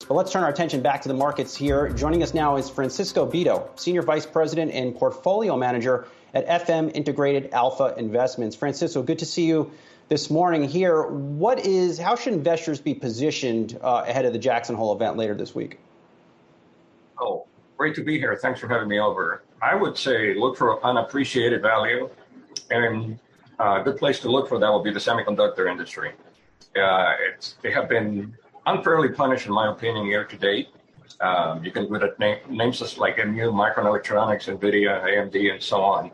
But let's turn our attention back to the markets here. Joining us now is Francisco Beto, Senior Vice President and Portfolio Manager at FM Integrated Alpha Investments. Francisco, good to see you this morning here. How should investors be positioned ahead of the Jackson Hole event later this week? Oh, great to be here. Thanks for having me over. I would say look for unappreciated value, and a good place to look for that will be the semiconductor industry. They have been unfairly punished, in my opinion, year to date. You can look at names like MU, Micron Electronics, NVIDIA, AMD, and so on.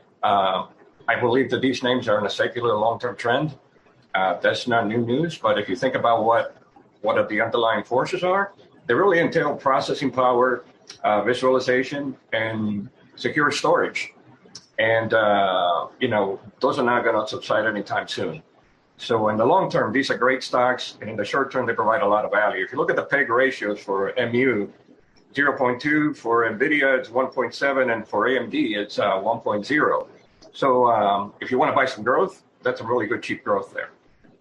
I believe that these names are in a secular long-term trend. That's not new news, but if you think about what the underlying forces are, they really entail processing power, visualization, and secure storage. And, those are not going to subside anytime soon. So in the long term, these are great stocks, and in the short term, they provide a lot of value. If you look at the PEG ratios for MU, 0.2, for NVIDIA, it's 1.7, and for AMD, it's 1.0. So if you want to buy some growth, that's a really good cheap growth there.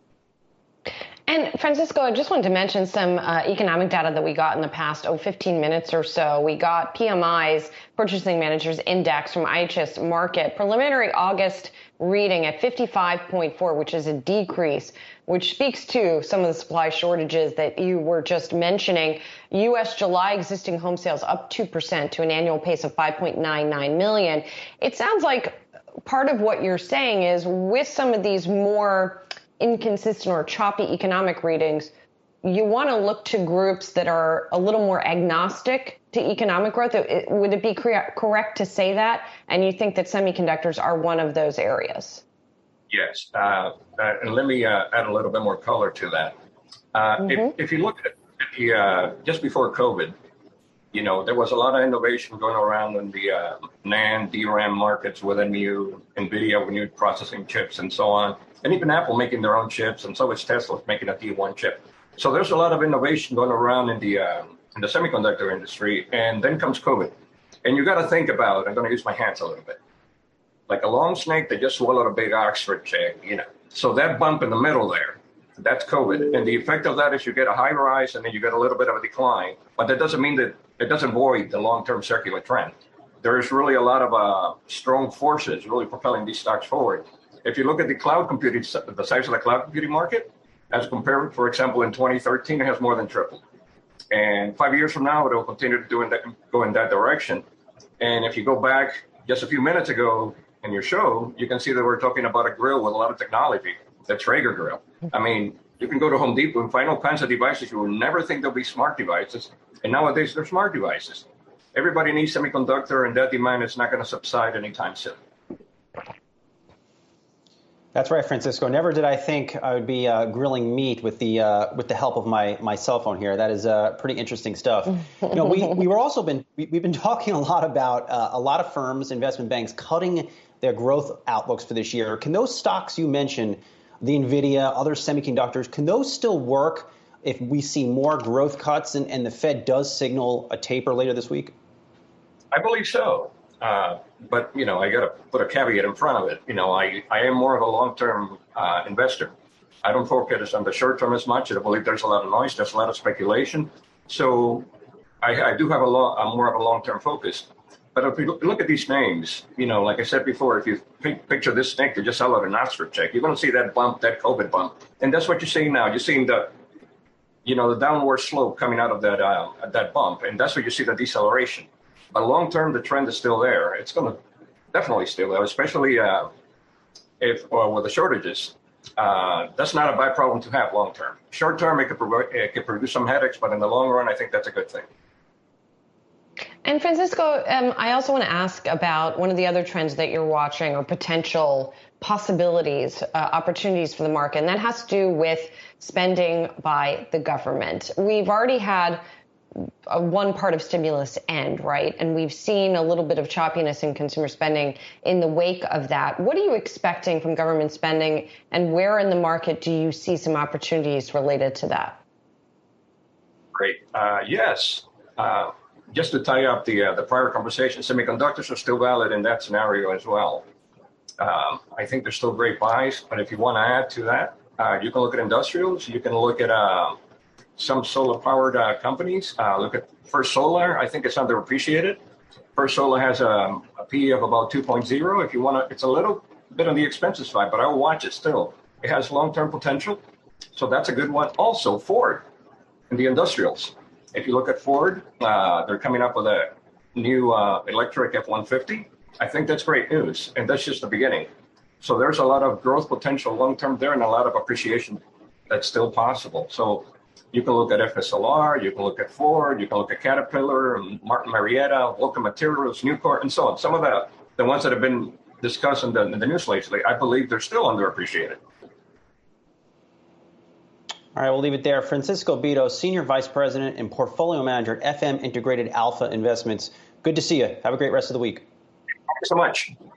And Francisco, I just wanted to mention some economic data that we got in the past 15 minutes or so. We got PMI's Purchasing Managers Index from IHS Markit, preliminary August reading at 55.4, which is a decrease, which speaks to some of the supply shortages that you were just mentioning. U.S. July existing home sales up 2% to an annual pace of 5.99 million. It sounds like part of what you're saying is with some of these more inconsistent or choppy economic readings, you want to look to groups that are a little more agnostic to economic growth. Would it be correct to say that? And you think that semiconductors are one of those areas? Yes. And let me add a little bit more color to that. If you look at just before COVID, there was a lot of innovation going around in the NAND, DRAM markets with NVIDIA, with new processing chips and so on. And even Apple making their own chips, and so is Tesla making a T1 chip. So there's a lot of innovation going around in the semiconductor industry, and then comes COVID. And you got to think about, I'm going to use my hands a little bit, like a long snake that just swallowed a big Oxford egg, So that bump in the middle there, that's COVID. And the effect of that is you get a high rise and then you get a little bit of a decline. But that doesn't mean that it doesn't void the long-term circular trend. There's really a lot of strong forces really propelling these stocks forward. If you look at the cloud computing, the size of the cloud computing market, as compared, for example, in 2013, it has more than tripled. And 5 years from now, it will continue to go in that direction. And if you go back just a few minutes ago in your show, you can see that we're talking about a grill with a lot of technology, the Traeger grill. I mean, you can go to Home Depot and find all kinds of devices you would never think they'll be smart devices. And nowadays, they're smart devices. Everybody needs semiconductor, and that demand is not going to subside anytime soon. That's right, Francisco. Never did I think I would be grilling meat with the help of my cell phone here. That is pretty interesting stuff. We've been talking a lot about a lot of firms, investment banks, cutting their growth outlooks for this year. Can those stocks you mentioned, the NVIDIA, other semiconductors, can those still work if we see more growth cuts and the Fed does signal a taper later this week? I believe so. But, I got to put a caveat in front of it. I am more of a long-term investor. I don't focus on the short term as much. I believe there's a lot of noise. There's a lot of speculation. So I do have more of a long-term focus. But if you look at these names, like I said before, if you picture this snake that just swallowed an Oxford check, you're going to see that bump, that COVID bump. And that's what you're seeing now. You're seeing the downward slope coming out of that bump. And that's where you see the deceleration. But long term, the trend is still there. It's going to definitely still there, especially with the shortages. That's not a bad problem to have long term. Short term, it could produce some headaches, but in the long run, I think that's a good thing. And Francisco, I also want to ask about one of the other trends that you're watching, or potential possibilities, opportunities for the market, and that has to do with spending by the government. We've already had one part of stimulus end, right? And we've seen a little bit of choppiness in consumer spending in the wake of that. What are you expecting from government spending, and where in the market do you see some opportunities related to that? Great. Yes. Just to tie up the prior conversation, semiconductors are still valid in that scenario as well. I think there's still great buys, but if you want to add to that, you can look at industrials. You can look at some solar-powered companies. Look at First Solar. I think it's underappreciated. First Solar has a PE of about 2.0. If you want to, it's a little bit on the expensive side, but I will watch it still. It has long-term potential, so that's a good one. Also, Ford and the industrials. If you look at Ford, they're coming up with a new electric F-150. I think that's great news, and that's just the beginning. So there's a lot of growth potential long-term there and a lot of appreciation that's still possible. So you can look at FSLR, you can look at Ford, you can look at Caterpillar, Martin Marietta, Vulcan Materials, Nucor, and so on. Some of the ones that have been discussed in the news lately, I believe they're still underappreciated. All right, we'll leave it there. Francisco Beto, Senior Vice President and Portfolio Manager at FM Integrated Alpha Investments. Good to see you. Have a great rest of the week. Thank you so much.